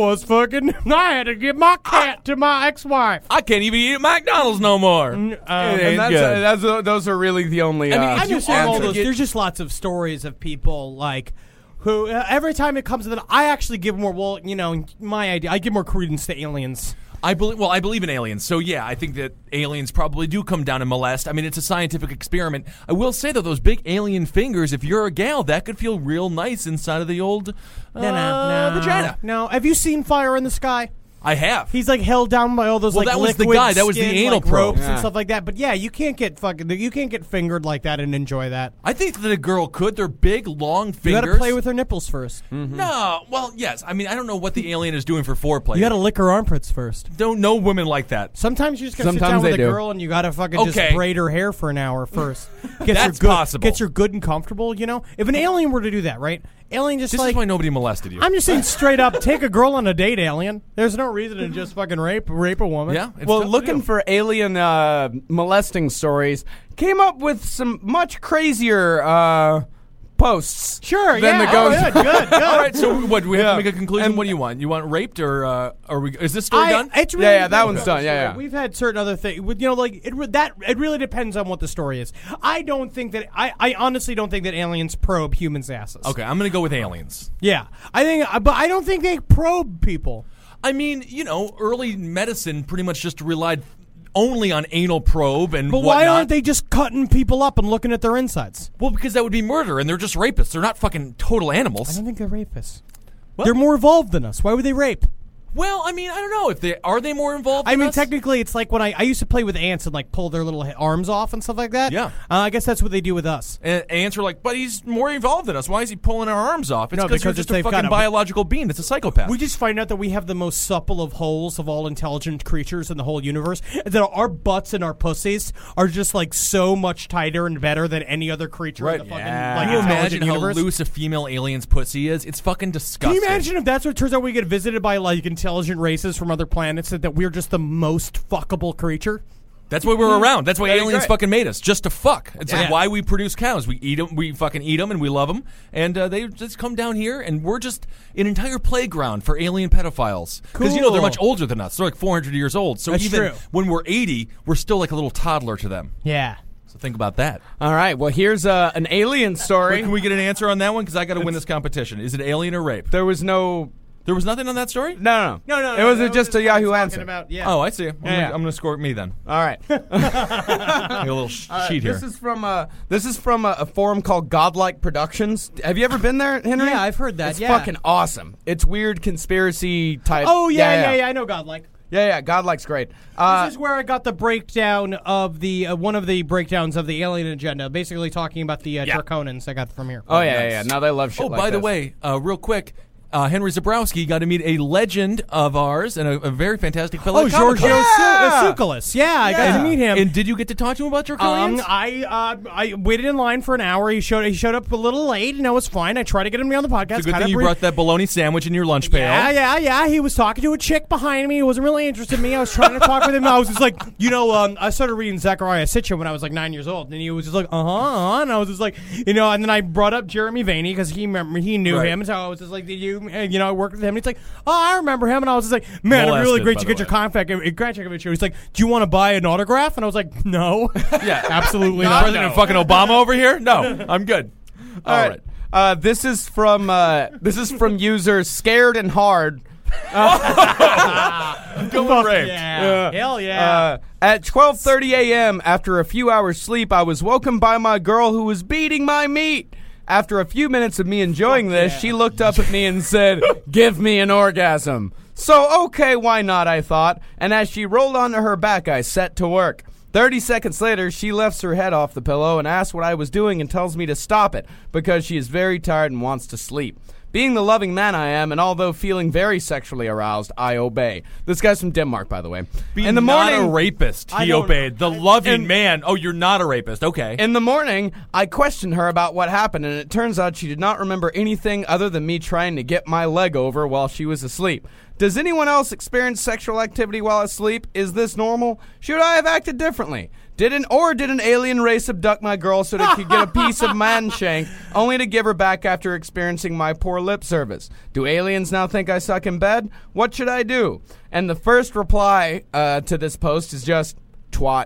had to give my cat to my ex-wife. I can't even eat at McDonald's no more. And Good. those are really the only. I just you have all answer- those. There's just lots of stories of people like who every time it comes to them, I actually give more. Well, my idea, I give more credence to aliens. I believe in aliens. So yeah, I think that aliens probably do come down and molest. I mean, it's a scientific experiment. I will say though, those big alien fingers, if you're a gal, that could feel real nice inside of the old vagina. No, have you seen Fire in the Sky? I have. He's like held down by all those Well, like that was the liquid guy. That was the skin, anal like, probe. ropes Yeah. and stuff like that. But yeah, you can't get fingered like that and enjoy that. I think that a girl could. They're big, long You fingers. got to play with her nipples first. No, well, yes. I mean, I don't know what the alien is doing for foreplay. You got to lick her armpits first. Don't know women like that. Sometimes you just got to sit Sometimes down with they a do. girl and you got to fucking Okay. just braid her hair for an hour first. That's her good, possible. Gets her good and comfortable. If an alien were to do that, right? Alien just This like is why nobody molested you. I'm just saying straight up, take a girl on a date, alien. There's no reason to just fucking rape a woman. Yeah. It's Well, tough to looking do. for alien molesting stories, came up with some much crazier posts. Sure, than yeah. the ghost. Oh, good. All right, so what? Do we have Yeah. to make a conclusion? And- What do you want? You want raped or are we? Is this story done? It's really Yeah, that depends one's on the done. Yeah, story. yeah. We've had certain other things. It really depends on what the story is. I don't think that I honestly don't think that aliens probe humans' asses. Okay, I'm gonna go with aliens. Yeah, but I don't think they probe people. I mean, early medicine pretty much just relied only on anal probe and But whatnot. why aren't they just cutting people up and looking at their insides? Well, because that would be murder, and they're just rapists. They're not fucking total I animals. don't think they're rapists. They're more evolved than us. Why would they rape? Well, I mean, I don't know if they more involved. I than mean, us? technically, it's like when I used to play with ants and like pull their little arms off and stuff like that. Yeah. I guess that's what they do with us. And ants are like, but he's more involved than us. Why is he pulling our arms off? It's No, because you're because just a they've fucking got a- biological being. It's a psychopath. We just find out that we have the most supple of holes of all intelligent creatures in the whole universe. And that our butts and our pussies are just like so much tighter and better than any other creature in the fucking like Can you intelligent imagine universe. how loose a female alien's pussy is? It's fucking Can disgusting. you imagine if that's what turns out we get visited by like intelligent races from other planets that we're just the most fuckable creature? That's why we're around. That's why That'd be aliens great. fucking made us, just to fuck. It's like Yeah. why we produce cows. We eat them, we fucking eat them, and we love them. And they just come down here, and we're just an entire playground for alien pedophiles. Because, you know, they're Cool. much older than us. They're like 400 years old. So That's even true. when we're 80, we're still like a little toddler to them. Yeah. So think about that. All right. Well, here's an alien story. Wait, can we get an answer on that one? Because I got to win this competition. Is it alien or rape? There was no. There was nothing on that story? No. No. It was that just a Yahoo answer. Oh, I see. I'm Yeah. going to score me then. All right. A little sheet here. This is from a forum called Godlike Productions. Have you ever been there, Henry? Yeah, I've heard that. It's yeah. fucking awesome. It's weird conspiracy type. Oh yeah. I know Godlike. Yeah. Godlike's great. This is where I got the breakdown of the one of the breakdowns of the alien agenda, basically talking about the Draconans I got from here. Oh yeah. Now they love shit. Oh, like by the this. way, real quick, Henry Zabrowski got to meet a legend of ours and a very fantastic fellow. Oh, at Comic-Con. Giorgio Tsoukalos. Yeah, I got to meet him. And did you get to talk to him about Draconians? I waited in line for an hour. He showed up a little late, and that was fine. I tried to get him on the podcast. It's a good kinda thing you brief. brought that bologna sandwich in your lunch pail. Yeah. He was talking to a chick behind me. He wasn't really interested in me. I was trying to talk with him. I was just like, I started reading Zechariah Sitchin when I was like 9 years old, and he was just like, and I was just like, and then I brought up Jeremy Vaney because he knew Right. him, and so I was just like, did you, I worked with him. And he's like, oh, I remember him, and I was just like, man, I'm really Molested, great by to the get your way. contact information. He's like, do you want to buy an autograph? And I was like, no, Yeah. absolutely not. President fucking Obama over here? No, I'm good. All right. This is from user Scared and Hard. Going raped. Yeah. Hell yeah. At 12:30 a.m., after a few hours sleep, I was woken by my girl who was beating my meat. After a few minutes of me enjoying this, she looked up at me and said, "Give me an orgasm." So, okay, why not, I thought. And as she rolled onto her back, I set to work. 30 seconds later, she lifts her head off the pillow and asks what I was doing and tells me to stop it because she is very tired and wants to sleep. Being the loving man I am, and although feeling very sexually aroused, I obey. This guy's from Denmark, by the way. In the morning, not a rapist. He obeyed. The loving man. Oh, you're not a rapist. Okay. In the morning, I questioned her about what happened, and it turns out she did not remember anything other than me trying to get my leg over while she was asleep. Does anyone else experience sexual activity while asleep? Is this normal? Should I have acted differently? Did an alien race abduct my girl so they could get a piece of man shank, only to give her back after experiencing my poor lip service? Do aliens now think I suck in bed? What should I do? And the first reply to this post is just, twat.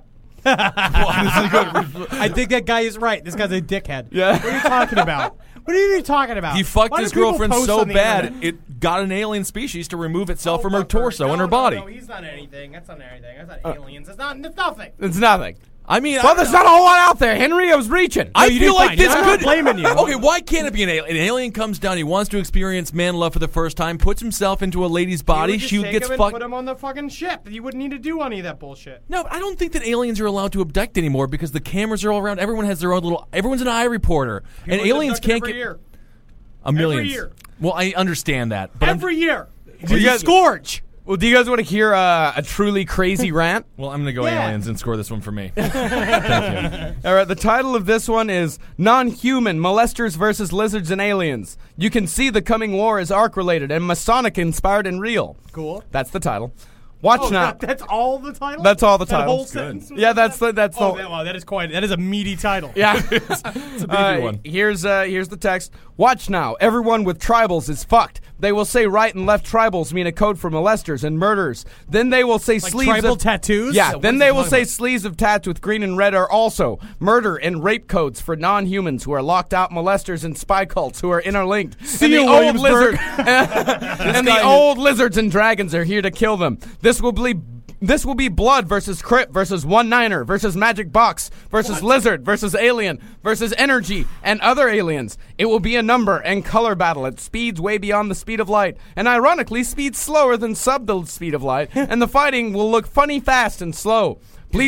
I think that guy is right. This guy's a dickhead. Yeah. What are you talking about? What are you talking about? He fucked Why his do people girlfriend post so on the bad internet? it got an alien species to remove itself from her fuck torso and her body. No, he's not anything. That's not anything. That's not aliens. That's nothing. It's nothing. I mean, Well, there's not a whole lot out there, Henry. I was reaching. I you feel did like fine. this I'm not could blaming you. Okay, why can't it be an alien? An alien comes down, he wants to experience man love for the first time, puts himself into a lady's body, she gets and fucked. put him on the fucking ship. You wouldn't need to do any of that bullshit. No, I don't think that aliens are allowed to abduct anymore because the cameras are all around. Everyone has their own little. Everyone's an eye reporter, and People aliens abducted can't every get year. a million. Every year. Well, I understand that, but Every year. you guys- Scourge. Well, do you guys want to hear a truly crazy rant? well, I'm going to go Yeah. aliens and score this one for me. All right, the title of this one is Non-Human Molesters versus Lizards and Aliens. You can see the coming war is arc-related and Masonic-inspired and real. Cool. That's the title. Watch now. That's all the title? That's all the That title. whole sentence? Yeah, that's the. That is a meaty title. Yeah. It's a beefy one. Here's the text. Watch now. Everyone with tribals is fucked. They will say right and left tribals mean a code for molesters and murderers. Then they will say Like sleeves tribal of tattoos? Yeah. So Then what they is he will talking say about? sleeves of tats with green and red are also murder and rape codes for non-humans who are locked out molesters and spy cults who are interlinked. See and you, the old Williamsburg. lizard and the old lizards and dragons are here to kill them. This will This will be Blood versus Crypt versus One-Niner versus Magic Box versus Lizard versus Alien versus Energy and other aliens. It will be a number and color battle at speeds way beyond the speed of light, and ironically speeds slower than sub the speed of light, and the fighting will look funny fast and slow. Please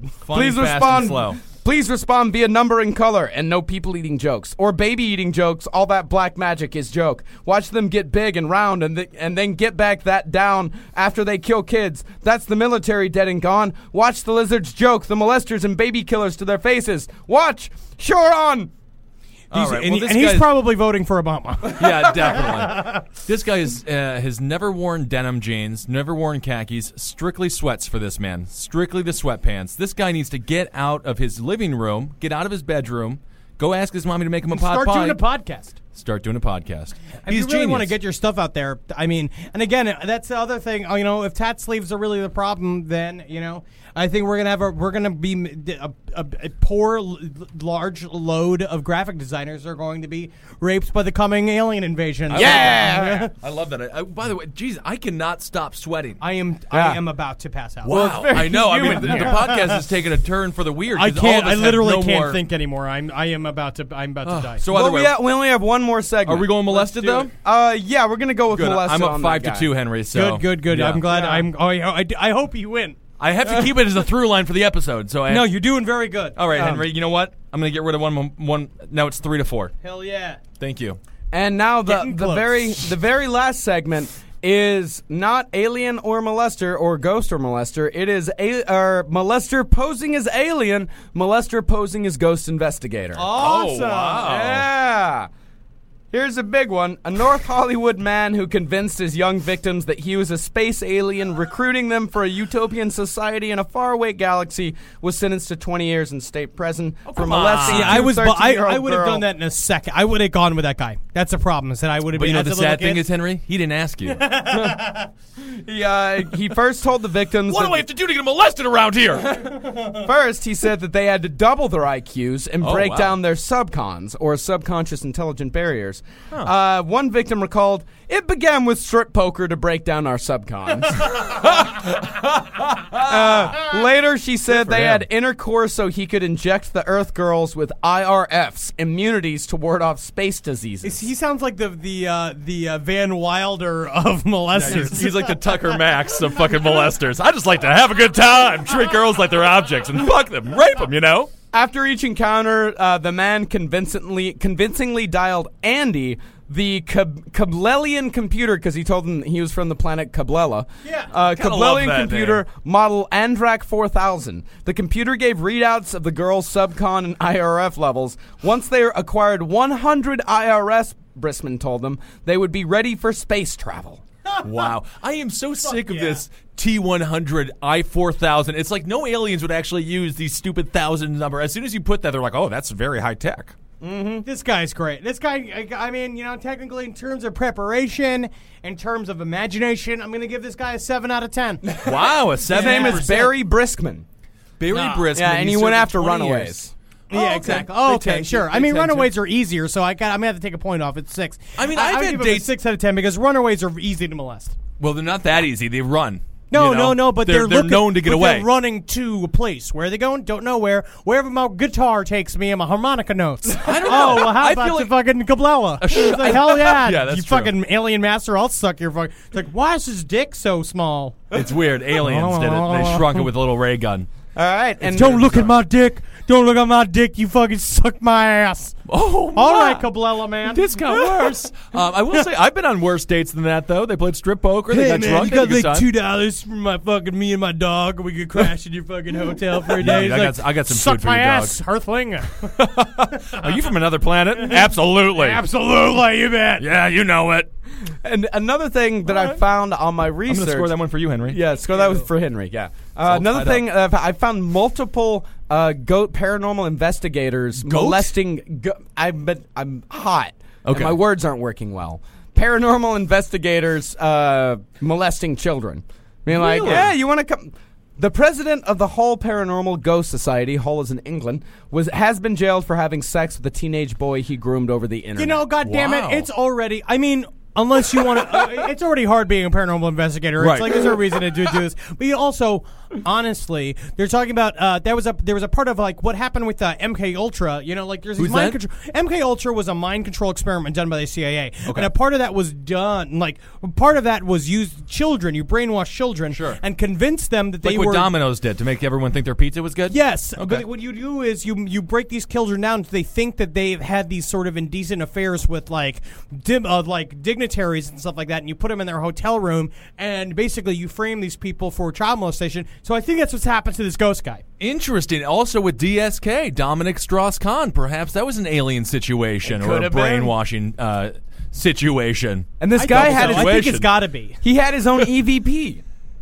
respond. Please respond via number and color, and no people eating jokes or baby eating jokes. All that black magic is joke. Watch them get big and round, and then get back that down after they kill kids. That's the military dead and gone. Watch the lizards joke the molesters and baby killers to their faces. Watch. Sure on. He's probably voting for Obama. Yeah, definitely. This guy has never worn denim jeans, never worn khakis, strictly sweats for this man. Strictly the sweatpants. This guy needs to get out of his living room, get out of his bedroom, go ask his mommy to make him a pot pie. Start doing a podcast. If He's you really genius. want to get your stuff out there, I mean, and again, that's the other thing. If tat sleeves are really the problem, then I think we're gonna be a poor, large load of graphic designers are going to be raped by the coming alien invasion. Yeah, I love that. By the way, geez, I cannot stop sweating. I am about to pass out. Wow, I know. I mean, the podcast has taken a turn for the weird. I can't. All of us I literally have no can't more. think anymore. I'm about to die. So either way, we only have one more segment. are we going molested though? Yeah, we're gonna go with Good. molested. I'm up on 5-2, Henry. So Good. Yeah. I'm glad. I hope you win. I have to keep it as a through line for the episode. So No, you're doing very good. All right, Henry. You know what? I'm gonna get rid of one. Now it's 3-4. Hell yeah. Thank you. And now Getting the close. very last segment is not alien or molester or ghost or molester. It is molester posing as alien, molester posing as ghost investigator. Awesome. Oh, wow. Yeah. Here's a big one. A North Hollywood man who convinced his young victims that he was a space alien recruiting them for a utopian society in a faraway galaxy was sentenced to 20 years in state prison for molesting See, a I would 13-year-old have girl. done that in a second. I would have gone with that guy. That's the problem. Is that I would have But been. you know as the a little sad thing kid- is, Henry, he didn't ask you. He first told the victims What do I have to do to get molested around here? First, he said that they had to double their IQs and break wow. down their subcons, or subconscious intelligent barriers. One victim recalled, "It began with strip poker to break down our subcons." Later, she said they had intercourse so he could inject the Earth girls with IRFs, immunities to ward off space diseases. He sounds like the Van Wilder of molesters. He's like the Tucker Max of fucking molesters. I just like to have a good time, treat girls like they're objects, and fuck them, rape them, you know? After each encounter, the man convincingly dialed Andy, the Kablelian computer, because he told them he was from the planet Kablela. Yeah. Kablelian that computer name. model Andrak 4000. The computer gave readouts of the girls' subcon and IRF levels. Once they acquired 100 IRS, Brisman told them, they would be ready for space travel. Wow. I am so sick of this T100, I4000. It's like no aliens would actually use these stupid 1,000 number. As soon as you put that, they're like, oh, that's very high tech. Mm-hmm. This guy's great. This guy, I mean, technically in terms of preparation, in terms of imagination, I'm going to give this guy a 7 out of 10. Wow, a 7. His name is Barry Briskman. Barry Briskman. Yeah, and he went after Runaways. Yeah, exactly. Oh, okay, They sure. tend I mean, to- Runaways are easier, so I'm going to have to take a point off. It's 6. I mean, I I've would had give him a dates- 6 out of 10 because Runaways are easy to molest. Well, they're not that easy. They run. No, you know? but they're looking, known to get but away. They're running to a place. Where are they going? Don't know where. Wherever my guitar takes me and my harmonica notes. I don't know. Oh, well, how I about feel the like fucking Kablela? It's like, hell yeah. Yeah, that's you true. fucking alien master, I'll suck your fucking... It's like, why is his dick so small? It's weird. Aliens did it. They shrunk it with a little ray gun. All right. And Don't look at my dick. Don't look at my dick. You fucking suck my ass. Oh, All my. right, Kablela, man. This got worse. I will say, I've been on worse dates than that, though. They played strip poker. They Hey, got man, drunk. you they had got a good like time. $2 for my fucking me and my dog, and we could crash in your fucking hotel for a day. Dude, He's I got some suck food for my your ass, dog. Earthling. Are you from another planet? Absolutely. Absolutely, you bet. Yeah, you know it. And another thing that I found on my I'm research. going to score that one for you, Henry. Yeah, score that for Henry. Yeah. Another tied thing, I found multiple paranormal investigators molesting. I'm hot. Okay. And my words aren't working well. Paranormal investigators molesting children. I mean, like, Really? yeah, you want to come. The president of the Hull Paranormal Ghost Society, Hull is in England, has been jailed for having sex with a teenage boy he groomed over the internet. You know, goddammit, Wow. it's already. I mean, unless you want to. It's already hard being a paranormal investigator. It's Right. like there's no reason to do this. But you also, honestly, they're talking about there was a part of like what happened with MK Ultra. You know, like there's these Who's mind that? control. MK Ultra was a mind control experiment done by the CIA, and a part of that was done. Like part of that was used children. You brainwash children, and convince them that they Like what were. Domino's did to make everyone think their pizza was good? Yes, Okay. but what you do is you break these children down. So they think that they've had these sort of indecent affairs with like dignitaries and stuff like that, and you put them in their hotel room, and basically you frame these people for child molestation. So I think that's what's happened to this ghost guy. Interesting. Also with DSK, Dominic Strauss-Kahn, perhaps that was an alien situation or a have been. brainwashing situation. And this I guy think had so. his, I think it's got to be. he had his own EVP.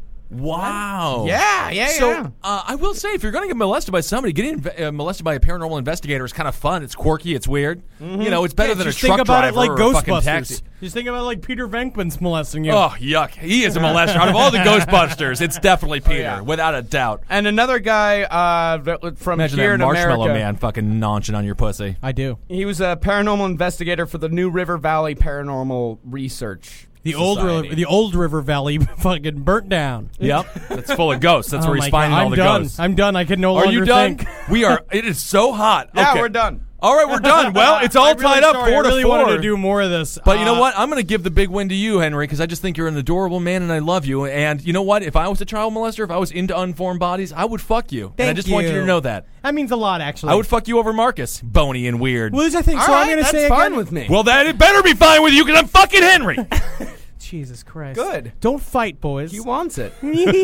Wow. Yeah. So I will say, if you're going to get molested by somebody, getting molested by a paranormal investigator is kind of fun. It's quirky. It's weird. You know, it's better than a Just think truck about driver it like or a fucking Ghostbusters. taxi. Just think about it like Peter Venkman's molesting you. Oh, yuck. He is a molester. Out of all the Ghostbusters, it's definitely Peter, without a doubt. And another guy from Imagine here that in Marshmallow America. Man fucking naunching on your pussy. I do. He was a paranormal investigator for the New River Valley Paranormal Research The Society. old River Valley fucking burnt down. Yep. It's full of ghosts. That's Oh where my he's finding God. all the I'm done. ghosts. I'm done. I can no Are longer you done? think. We are. It is so hot. Yeah, Okay. we're done. All right, we're done. Well, it's all I'm really tied up sorry. 4 to I really 4. wanted to do more of this. But you know what? I'm going to give the big win to you, Henry, because I just think you're an adorable man and I love you. And you know what? If I was a child molester, if I was into unformed bodies, I would fuck you. And I Thank just want you you. to know that. That means a lot, actually. I would fuck you over Marcus, bony and weird. Well, I think All so. right, I'm going to that's say fine again. with me. Well, that it better be fine with you because I'm fucking Henry. Jesus Christ. Good. Don't fight, boys. He wants it.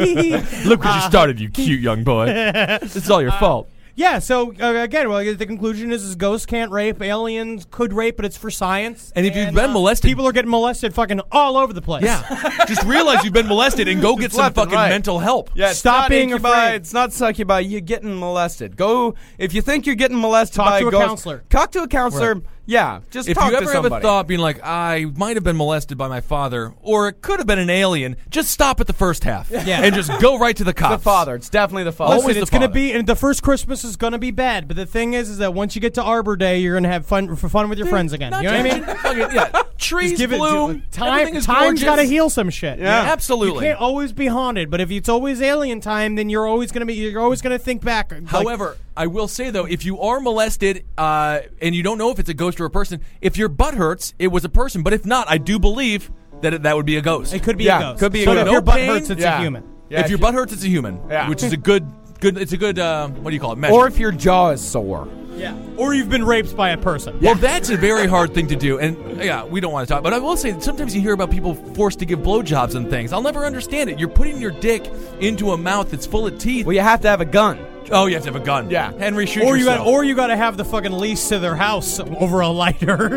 Look what you started, you cute young boy. This is all your fault. Yeah, so again, well, the conclusion is ghosts can't rape, aliens could rape, but it's for science. And if you've been molested, people are getting molested fucking all over the place. Yeah, just realize you've been molested and go get some left and fucking right. mental help. Yeah, it's Stop not being incubi, afraid. It's not succubi. You're getting molested. Go if you think you're getting molested Talk by to a ghost, counselor. Talk to a counselor. Yeah, just If talk you to ever have somebody. a thought being like, I might have been molested by my father, or it could have been an alien, just stop at the first half. Yeah. And just go right to the the cops. father. It's definitely the father. Always Listen, the it's going to father. be, and the first Christmas is going to be bad, but the thing is that once you get to Arbor Day, you're going to have fun with your friends again. You know what I mean? Fucking- yeah. Trees Just give it bloom. time. Everything is Time's gorgeous. got to heal some shit. Yeah. Absolutely. You can't always be haunted, but if it's always alien time, then you're always going to think back. Like, However, I will say though, if you are molested and you don't know if it's a ghost or a person, if your butt hurts, it was a person. But if not, I do believe that that would be a ghost. it could be Yeah, a ghost. could be a But ghost. if your No butt pain, hurts, it's yeah. a human. Yeah, if your butt hurts, it's a human. Yeah. Which is a good. It's a good. What do you call it? Measure. or if your jaw is sore. Yeah. Or you've been raped by a person. Well, that's a very hard thing to do, and yeah, we don't want to talk. But I will say that sometimes you hear about people forced to give blowjobs and things. I'll never understand it. You're putting your dick into a mouth that's full of teeth. Well, you have to have a gun. Oh, you have to have a gun. Yeah. Henry, shoot Or yourself. you got to have the fucking lease to their house over a lighter.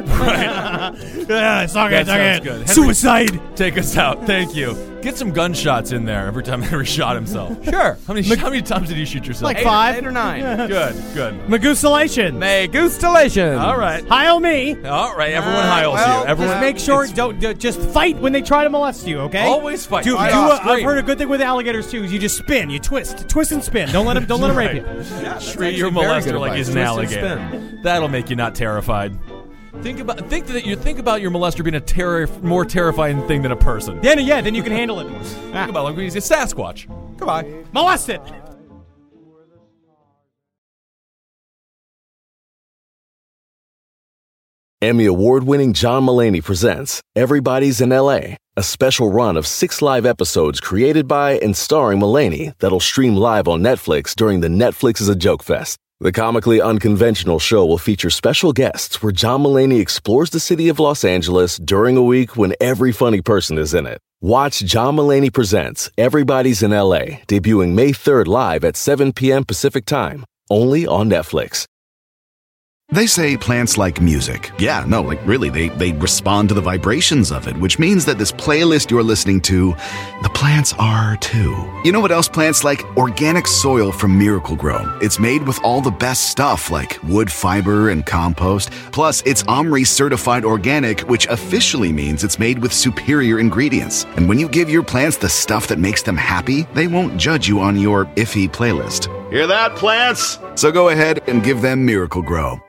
Yeah, suck it, That suck sounds it. good. Henry- Suicide. Take us out. Thank you. Get some gunshots in there every time Henry shot himself. Sure. How many times did you shoot yourself? Like 5. 8 or 9. Good, good. Magustulation. Magustulation. All right. Heil me. All right, everyone heils well, you. Everyone, Just make sure it's- don't just fight when they try to molest you. Okay. Always fight. Do Fight I've off. Scream. heard a good thing with alligators too. Is you just spin, you twist and spin. Don't let him rape you. Treat your actually very good molester like advice. he's an Twist and alligator. That'll make you not terrified. Think about your molester being a more terrifying thing than a person. Then you can handle it more. Think about like he's a Sasquatch. Goodbye. Molest it. Emmy award-winning John Mulaney presents Everybody's in LA, a special run of 6 live episodes created by and starring Mulaney that'll stream live on Netflix during the Netflix is a Joke Fest. The comically unconventional show will feature special guests where John Mulaney explores the city of Los Angeles during a week when every funny person is in it. Watch John Mulaney Presents Everybody's in LA, debuting May 3rd live at 7 p.m. Pacific Time, only on Netflix. They say plants like music. Yeah, no, like really, they respond to the vibrations of it, which means that this playlist you're listening to, the plants are too. You know what else plants like? Organic soil from Miracle Grow. It's made with all the best stuff like wood fiber and compost. Plus, it's OMRI certified organic, which officially means it's made with superior ingredients. And when you give your plants the stuff that makes them happy, they won't judge you on your iffy playlist. Hear that, plants? So go ahead and give them Miracle Grow.